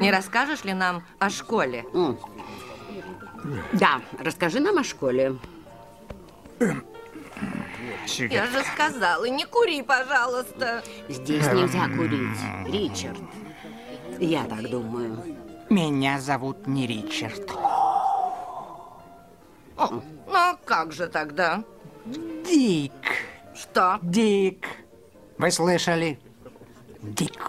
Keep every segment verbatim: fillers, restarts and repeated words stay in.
Не расскажешь ли нам о школе? Mm. Да, расскажи нам о школе. Я же сказала, не кури, пожалуйста. Здесь нельзя курить, Ричард. Я так думаю. Меня зовут не Ричард. О, ну а как же тогда? Дик. Что? Дик. Вы слышали? Дик.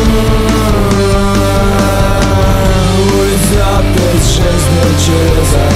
Уйдет из жизни через